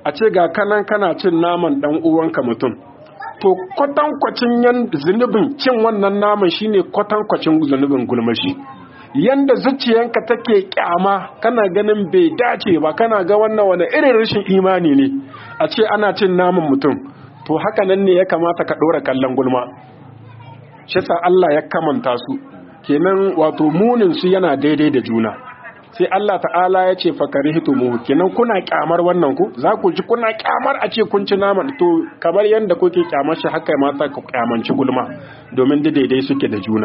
[SPEAKER 3] a ce ga kanan kana cin naman dan uwanka mutum, to kwatankwacin yan zunubin cin wannan naman shine kwatankwacin zunubin gulmashi. Yanda zuciyanka take kyama kana ganin bai dace ba, kana ga wannan wani irin rashin imani ne a ce ana cin naman mutum, to haka nan ne ya kamata ka ɗora kallon gulma. Shi sa Allah ya kamanta su, kenan wato munin su yana daidai da juna. Sai Allah ta'ala ya ce fakarihtumu, kenan kuna kyamar wannan ku, za ku ji kuna kyamar a ce kun ci naman, to kamar yanda kuke kyamar shi haka mata ku kyamanci gulma, domin da daidai suke da juna.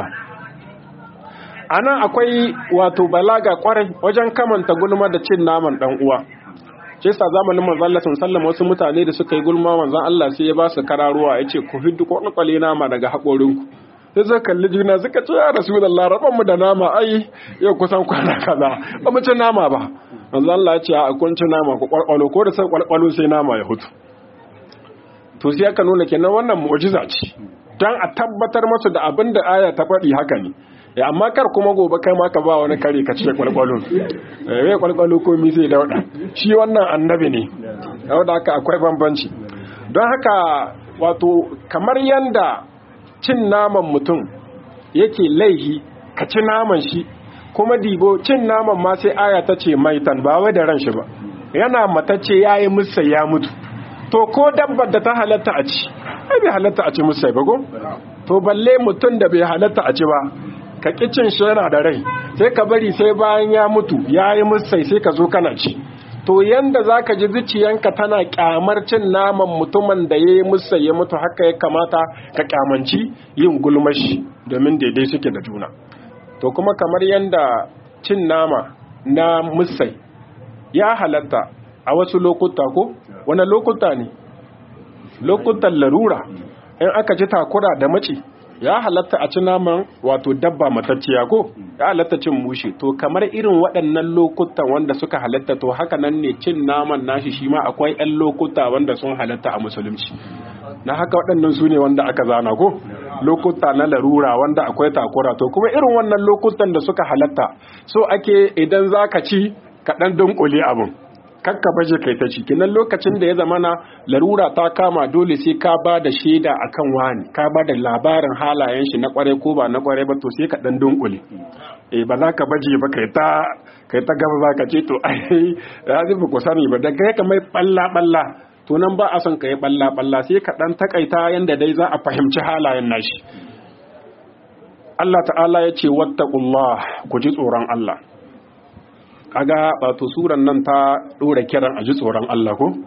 [SPEAKER 3] Anan akwai wato balaga kwarai wajen kamanta gulma da cin naman dan uwa. Shi yasa zamanin manzon Allah sallallahu alaihi wasu mutane da suka yi gulma manzon Allah sai ya ba su kararuwa yace ku hiddu ko kwale nama daga hakorinku. Sai suka kalli juna suka ce ya Rasulullah raban mu da nama ai yau kusan kwana kaza ba mu ci nama ba. Manzon Allah ya ce a kun ci nama ku kwalkwalo ko da sai kwalkwalo sai nama ya hutu. To sai aka nuna kenan wannan mu'jiza ce dan a tabbatar musu da abin da aya ta faɗi haka ne. Ya amma kar kuma gobe kai ma ka ba wani kare ka ce kwalkwalo eh kwalkwalo ko mi sai dauda shi wannan annabi ne dauda haka akwai bambanci. Don haka wato kamar yanda cin naman mutum yake laihi ka ci naman shi, kuma dibo cin naman ma sai aya ta ce maitan ba wai da ran shi ba, yana matacce yayi musa ya mutu. To ko dabbar da ta halatta a ci ai bai halatta a ci musa ba go, to balle mutum da bai halatta a ci ba ka kicin shi yana da rai sai ka bari sai bayan ya mutu ya yi musai sai ka zo kana ci. To yanda za ka ji zuciyanka tana kyamar cin naman mutumin da ya yi musai ya mutu, haka ya kamata ka kyamanci yin gulmashi domin daidai suke da juna. To kuma kamar yanda cin nama na musai ya halatta a wasu lokuta, ko wani lokuta ne lokutan larura, in aka ji takura da mace ya halatta a ci naman wato dabba matacciya, ko ya halatta cin mushe. To kamar irin waɗannan lokutan wanda suka halatta, to haka nan ne cin naman nashi shi ma akwai ɗan lokuta wanda sun halatta a musulunci. Na haka waɗannan su ne wanda aka zana, ko lokuta na larura wanda akwai takura. To kuma irin wannan lokutan da suka halatta so ake idan za ka ci ka ɗan dunkule abin, kakka baje kai ta ci. Kinan lokacin da ya zamana larura ta kama dole sai ka ba da shaida akan wani, ka ba da labarin halayen shi na kware ko ba na kware ba, to sai ka dan dunkule. Eh ba za ka baje ba kai ta kai ta gaba ba ka ce to ai ya zai ku sani ba, daga ka mai balla balla, to nan ba a son ka yi balla balla, sai ka dan takaita yanda dai za a fahimci halayen nashi. Allah ta'ala ya ce wattaqullah, ku ji tsoron Allah. Kaga wato suran nan ta dora kiran a ji tsoron Allah, ko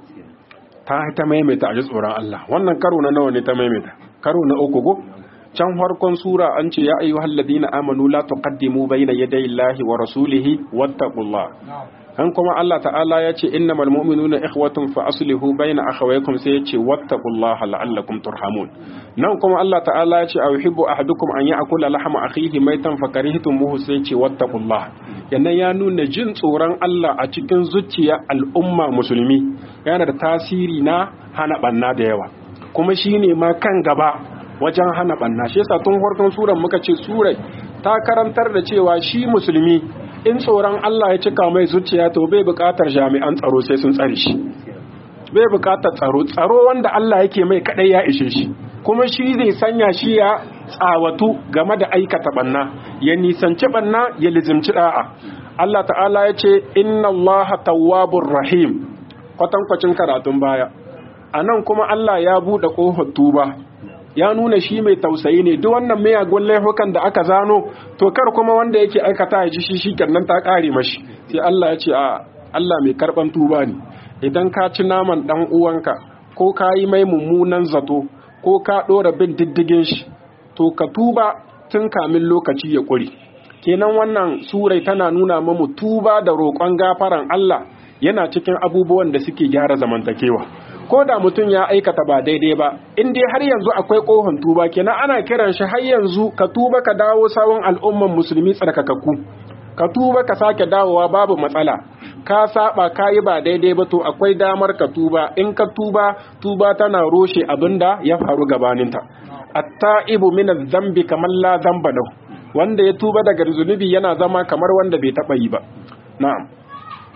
[SPEAKER 3] ta ta maimaita a ji tsoron Allah. Wannan karo na nawa ne ta maimaita? Karo na uku, ko can farkon sura an ce ya ayyuhal ladina amanu la tuqaddimu bayna yaday Allahi wa rasulihi wattaqullah. Han kuma Allah ta'ala ya ce innamal mu'minuna ikhwatun fa aslihu bayna akhawaykum, sai ya ce wattaqullaha la'allakum turhamun. Nan kuma Allah ta'ala ya ce ayuhibbu ahadukum an ya'kula lahma akhihi maytan fakarihtumuhu, sai ya ce wattaqullah. Yannan ya nuna jin tsoron Allah a cikin zuciya al'umma musulmi yana da tasiri na hana banna da yawa, kuma shine ma kan gaba wajen hana banna. Shi yasa tun farkon suran muka ce surai ta karantar da cewa shi musulmi in tsoron Allah ya cika mai zuciya to bai buƙatar jami'an tsaro sai sun tsare shi, bai buƙatar tsaro tsaro wanda Allah yake mai kadai ya ishe shi, kuma shi zai sanya shi ya tsawatu game da aikata banna, ya nisanci banna, ya lizimci da'a. Allah ta'ala ya ce inna Allaha tawwabur rahim, kwatankwacin karatun baya. Anan kuma Allah ya buɗe ƙofar tuba, ya nuna shi mai tausayi ne. Duk wannan miyagun laifukan da aka zano, to kar kuma wanda yake aikata ya ji shi shi kenan ta kare mashi. Sai Allah ya ce a Allah mai karban tuba ne. Idan ka ci naman dan uwanka ko ka yi mai mummunan zato ko ka dora bin diddigin shi, to ka tuba tun kamin lokaci ya kure. Kenan wannan surai tana nuna mamu tuba da roƙon gafaran Allah yana cikin abubuwan da suke gyara zamantakewa. Ko da mutum ya aikata ba daidai ba, in dai har yanzu akwai ƙofan tuba, kenan ana kiran shi har yanzu ka tuba ka dawo sawun al'umman musulmi tsarkakakku, ka tuba ka sake dawowa babu matsala. Ka saba ka yi ba daidai ba, to akwai damar ka tuba. In ka tuba, tuba tana roshe abinda ya faru gabaninta. At-ta'ibu min adh-dhanbi kaman la dhanba lahu, wanda ya tuba daga zunubi yana zama kamar wanda bai taba yi ba. Na'am.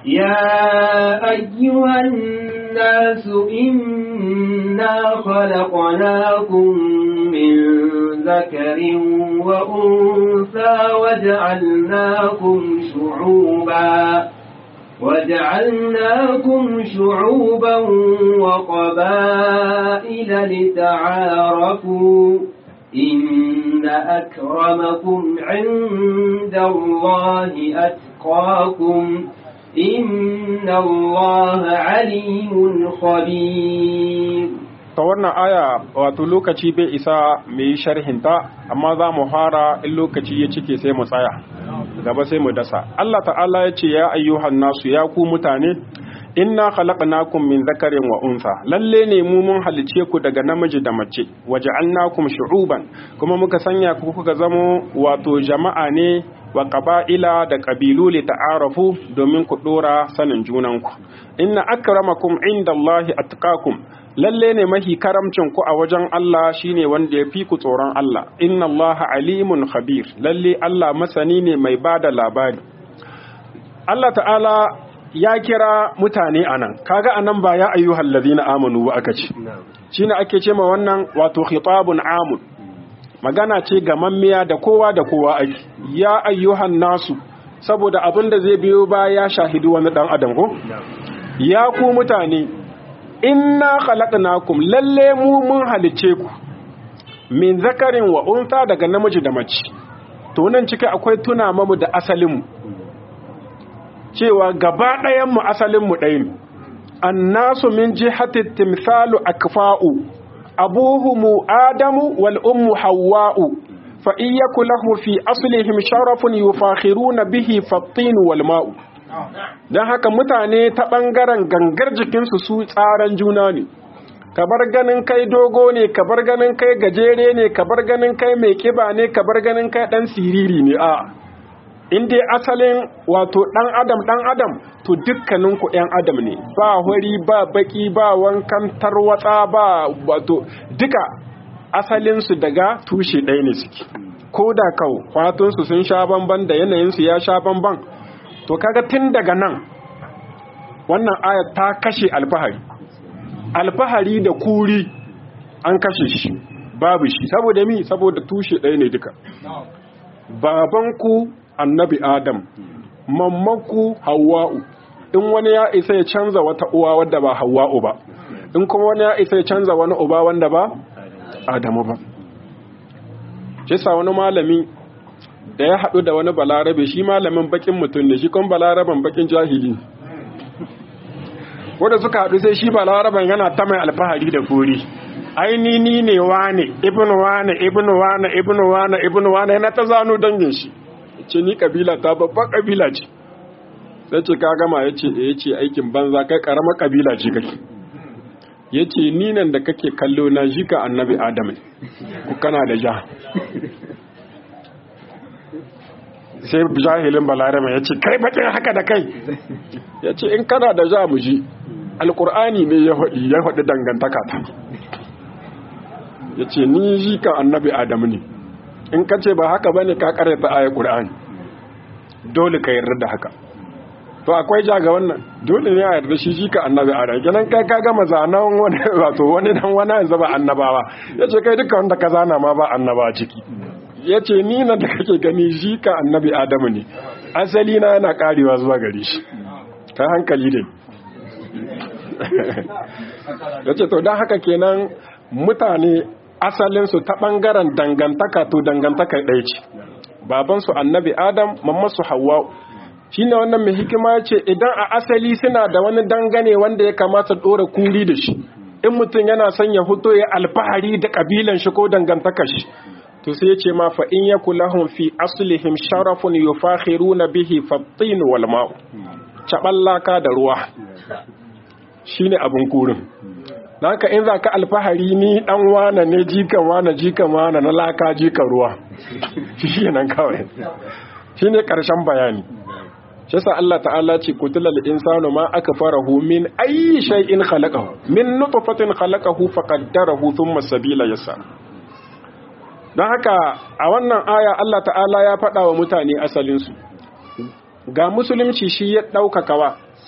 [SPEAKER 2] يا أيها الناس إنا خلقناكم من ذكر وأنثى وجعلناكم شعوبا وجعلناكم شعوبا وقبائل لتعارفوا إن أكرمكم عند الله أتقاكم إن الله عليم خبير.
[SPEAKER 3] ta wannan aya wato lokaci bai isa mai sharhinta amma za mu fara in lokaci ya cike sai mu tsaya gaba sai mu dasa. Allah ta'ala ya ce ya ayyuhan nasu ya ku mutane inna khalaqnakum min zakarin wa untha lalle ne mu mun halice ku daga namiji da mace waja'alnakum shu'uban kuma muka sanya ku kuka zamo wato jama'a ne wa qaba'ila da qabilu li ta'arafu domin ku dora sanin junanku. Inna akramakum indallahi atqakum lalle ne mahi karamcin ku a wajen Allah shine wanda ya fi ku tsoron Allah. Inna Allaha alimun khabir lalle Allah masani ne mai bada labari. Allah ta'ala ya kira mutane anan kaga anan ba ya ayyuhal ladina amanu ba aka ce shine ake ce ma wannan wato khitabun amun magana ce ga mammiya da kowa da kowa ake ya ayyuhan nasu saboda abin da zai biyo ba ya shahidi wani dan adam ko ya ku mutane inna khalaqnakum lalle mu mun halice ku min zakarin wa unsa daga namiji da mace to nan cike akwai tuna mamu da asalin mu cewa gaba ɗayan mu asalin mu ɗaya ne annasu min jihati timsalu akfa'u abuhumu adamu wal ummu hawwa'u fa iyyaku lahu fi aslihim sharafun yufakhiruna bihi fattin wal ma'u. Dan haka mutane ta bangaren gangar jikinsu su tsaran juna ne kabar ganin kai dogo ne kabar ganin kai gajere ne kabar ganin kai mai kiba ne kabar ganin kai dan siriri ne a in dai asalin wato dan adam dan adam to dukkanin ku ɗan adam ne ba hori ba baki ba wankan tarwatsa ba wato duka asalin su daga tushe ɗaya ne suke ko da kau fatun su sun sha bamban da yanayin su ya sha bamban to kaga tun daga nan wannan ayat ta kashe alfahari alfahari da kuri an kashe shi babu shi saboda mi saboda tushe ɗaya ne duka babanku annabi adam mammanku hawwa'u in wani ya isa ya canza wata uwa wadda ba hawwa'u ba in kuma wani ya isa ya canza wani uba wanda ba adamu ba shi sa wani malami da ya haɗu da wani balarabe shi malamin bakin mutum ne shi kuma balaraben bakin jahili wanda suka haɗu sai shi balaraben yana ta mai alfahari da kuri aini ni ne wane ibnu wane ibnu wane ibnu wane ibnu wane yana ta zano dangin shi ce ni kabila ta babban kabila ce sai ce ka gama yace eh yace aikin banza kai karamar kabila ce kake yace ni nan da kake kallo na jika annabi adam ku kana da ja sai jahilin balarama yace kai bakin haka da kai yace in kana da ja mu ji alqur'ani ne ya faɗi ya faɗi dangantaka ta yace ni jika annabi adam ne in ka ce ba haka bane ka karanta ayar Qur'ani dole ka yarda da haka to akwai ja ga wannan dole ne a yarda shi shi ka annabi Adam kenan kai ka gama zanan wani wato wani dan wani yanzu ba annabawa yace kai duka wanda ka zana ma ba annaba ciki yace ni na da kake gani shi ka annabi Adamu ne asali na yana karewa zuwa gare shi kai hankali dai yace to dan haka kenan mutane asalinsu ta ɓangaren dangantaka to dangantaka ɗaya ce babansu annabi adam mammasu hawa shi ne wannan mai hikima ya ce idan a asali suna da wani dangane wanda ya kamata ɗora kuri da shi in mutum yana son ya fito ya alfahari da ƙabilan shi ko dangantakar shi to sai ya ce ma fa in yaku lahum fi aslihim sharafun yufakhiruna bihi fattin wal ma'u caballaka da ruwa shine abin kurin haka in za ka alfahari ni dan wane ne jikan wane jikan wane na laka jikan ruwa shi nan kawai shi ne ƙarshen bayani shi sa Allah ta'ala ce kutilal insanu ma aka farahu min ayi shay'in khalaqahu min nutfatin khalaqahu faqaddarahu thumma sabila yasa dan haka a wannan aya Allah ta'ala ya faɗa wa mutane asalin su ga musulunci shi ya ɗaukakawa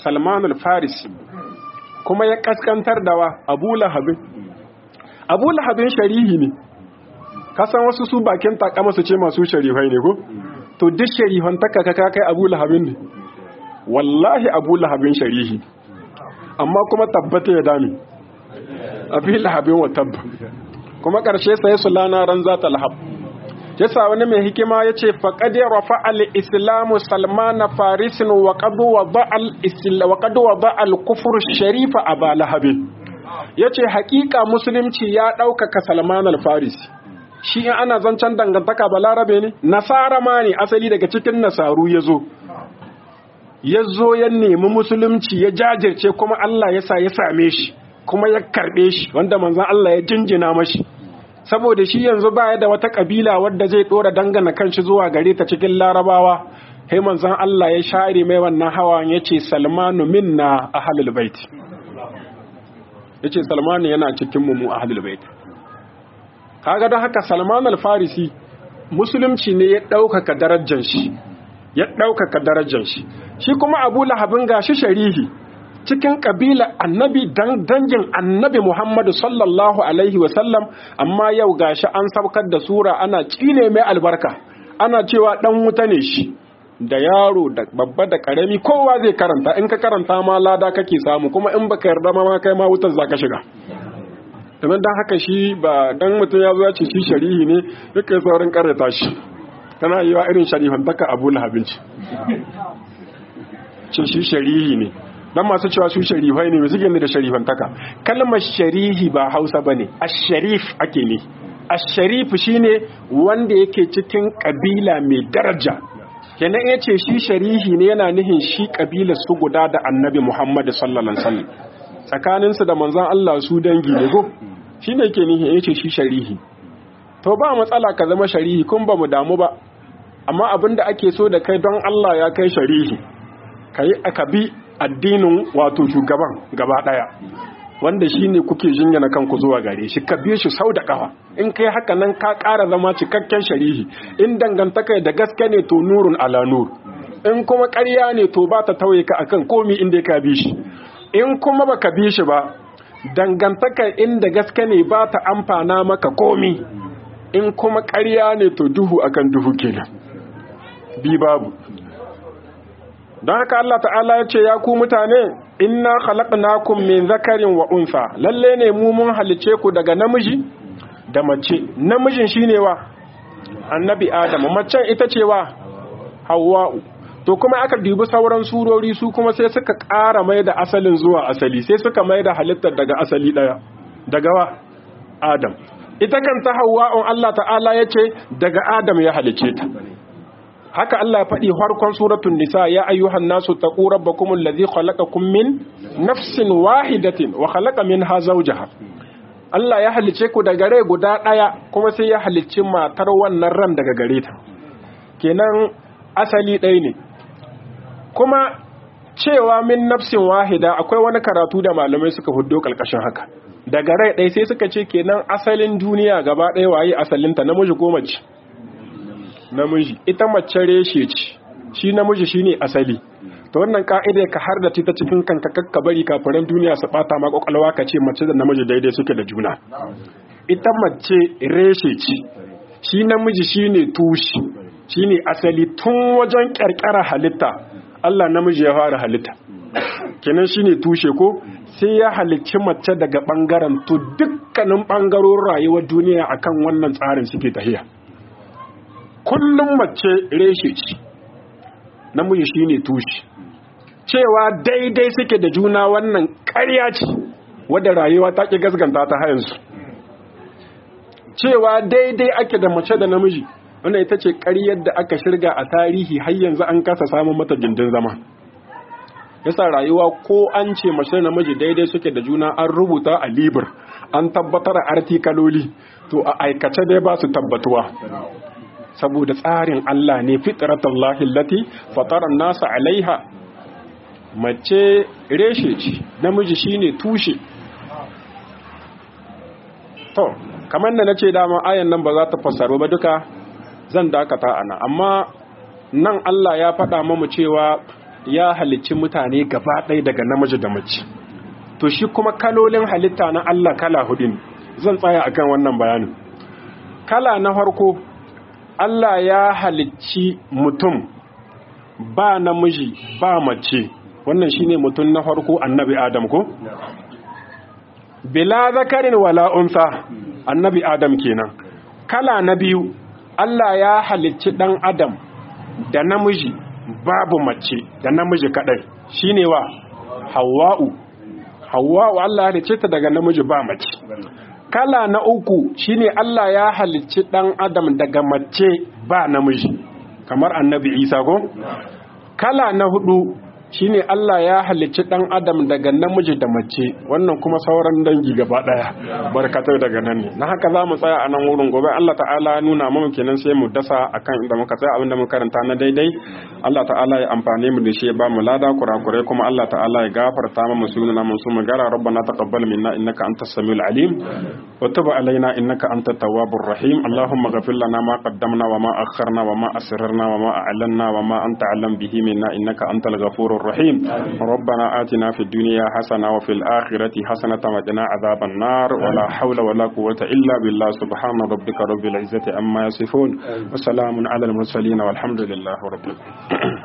[SPEAKER 3] Salman al-Farisi kuma ya kaskantar da wa Abu Lahab Abu Lahab sharihi ne kasan wasu su bakin takama su ce masu sharifai ne ko to duk sharifan taka ka kai Abu Lahab ne wallahi Abu Lahab sharihi amma kuma tabbata ya dami Abu Lahab wa tabba kuma karshe sai sulana ran zata lahab yasa wani mai hikima yace faqad rafa al-islamu Salman farisin wa qad wada al-islam wa qad wada al-kufr sharifa Abu Lahab yace hakika musulunci ya daukaka Salman al-Farisi shi in ana zancen dangantaka balarabe ne nasara ma ne asali daga cikin nasaru yazo yazo ya nemi musulunci ya jajirce kuma Allah ya sa ya same shi kuma ya karbe shi wanda manzon Allah ya jinjina mashi saboda shi yanzu baya da wata kabila wadda zai dora dangana kanshi zuwa gare ta cikin larabawa sai manzon Allah ya share mai wannan hawan yace Salmanu minna ahlul bait yace Salmanu yana cikin mu mu ahlul bait kaga don haka Salman al-Farisi musulunci ne ya ɗaukaka darajar shi ya ɗaukaka darajar shi shi kuma Abu Lahabin gashi sharihi cikin kabila annabi dan dangin annabi Muhammadu sallallahu alaihi wa sallam amma yau gashi an saukar da sura ana cine mai albarka ana cewa dan wuta ne shi da yaro da babba da karami kowa zai karanta in ka karanta ma lada kake samu kuma in baka yarda ma kai ma wutar zaka shiga kamar dan haka shi ba dan mutum ya zo ya ce shi sharihi ne yake saurin karanta shi kana yi wa irin sharifan taka Abu Lahabin ce shi sharihi ne dan masu cewa su sharifai ne suke ne da sharifan taka kalmar sharihi ba Hausa bane ash-sharif ake ne ash-sharif shine wanda yake cikin kabila mai daraja kenan yace shi sharihi ne yana nihin shi kabilar su guda da Annabi Muhammad sallallahu alaihi wasallam tsakaninsu da manzon Allah su dangi ne go shine yake nihin yace shi sharihi to ba matsala ka zama sharihi kun ba mu damu ba amma abinda ake so da kai don Allah ya kai sharihi kai aka bi addinin wato shugaban gaba daya wanda shine kuke jingina kanku zuwa gare shi ka biye shi sau da kafa in kai haka nan ka ƙara zama cikakken sharihi in dangantaka da gaske ne to nurun ala nur in kuma ƙarya ne to ba ta tauye ka akan komi inda ka bi shi in kuma baka bi shi ba dangantaka inda gaske ne ba ta amfana maka komi in kuma ƙarya ne to duhu akan duhu kenan bi babu don haka Allah ta'ala ya ce ya ku mutane inna khalaqnakum min zakarin wa unsa lalle ne mu mun halice ku daga namiji da mace namijin shine wa annabi adam macen ita ce wa hawwa'u to kuma aka dubi sauran surori su kuma sai suka ƙara mai da asalin zuwa asali sai suka mai da halittar daga asali daya daga wa adam ita kanta hawwa'un Allah ta'ala ya ce daga adam ya halice ta haka Allah ya faɗi farkon suratul nisa ya ayyuhan nasu taqu rabbakumul ladzi khalaqakum min nafsin wahidatin wa khalaqa minha zawjaha Allah ya halice ku daga rai guda daya kuma sai ya halicci matar wannan ran daga gare ta kenan asali ɗaya ne kuma cewa min nafsin wahida akwai wani karatu da malamai suka huddo kalkashin haka daga rai ɗaya sai suka ce kenan asalin duniya gaba ɗaya waye asalinta namiji ko mace namiji ita mace reshe ce shi namiji shine asali to wannan ka'ida ka har da ta cikin kanka kakka bari kafiran duniya su bata ma kokalwa ka ce mace da namiji daidai suke da juna ita mace reshe ce shi namiji shine tushi shine asali tun wajen karkara halitta Allah namiji ya fara halitta kenan shine tushe ko sai ya halicci mace daga bangaren to dukkanin bangarorin rayuwar duniya akan wannan tsarin suke tahiya kullum mace reshe ce namiji shine tushe cewa daidai suke da juna wannan ƙarya ce wadda rayuwa ta ki gasganta ta hayansu cewa daidai ake da mace da namiji wannan ita ce ƙaryar da aka shirga a tarihi har yanzu an kasa samun mata gindin zama yasa rayuwa ko an ce mace da namiji daidai suke da juna an rubuta a libur an tabbatar a artikaloli to a aikace dai ba su tabbatuwa saboda tsarin Allah ne fitratullahi allati fatara an-nasa alaiha mace reshe ce namiji shine tushe to kamar da nace dama ayan nan ba za ta fassaro ba duka zan dakata ana amma nan Allah ya faɗa mamu cewa ya halicci mutane gaba ɗaya daga namiji da mace to shi kuma kalolin halitta na Allah kala hudu ne zan tsaya akan wannan bayanin. Kala na farko Allah ya halicci mutum ba namiji ba mace, wannan shine mutum na farko annabi Adam ko? Bila zakarin wala unsa annabi Adam kenan. Kala na biyu Allah ya halicci dan Adam da namiji babu mace da namiji kadai shine wa Hawwa'u. Hawwa'u Allah ya halicce ta daga namiji ba mace. Kala na uku shine Allah ya halicci dan Adam daga mace ba namiji kamar annabi Isa ko? Kala na hudu shine Allah ya halicci dan Adam daga namiji da mace, wannan kuma sauran dangi gaba daya barkatai daga nan ne. Na haka zamu tsaya a nan wurin, gobe Allah ta'ala nuna mu kenan sai mu dasa akan inda muka tsaya, abinda muka karanta na daidai Allah ta'ala ya amfane mu da shi, ba mu lada, kurakurai kuma Allah ta'ala ya gafarta mu sunana mun su magara. Rabbana taqabbal minna innaka antas samiul alim wa tub alaina innaka antat tawwabur rahim. Allahumma ghfir lana ma qaddamna wa ma akharna wa ma asrarna wa ma a'lanna wa ma anta a'lam bihi minna innaka antal ghafurur rahim. ربنا آتنا في الدنيا حسنة وفي الآخرة حسنة وقنا عذاب النار. ولا حول ولا قوة إلا بالله. سبحان ربك رب العزة عما يصفون وسلام على المرسلين والحمد لله رب العالمين.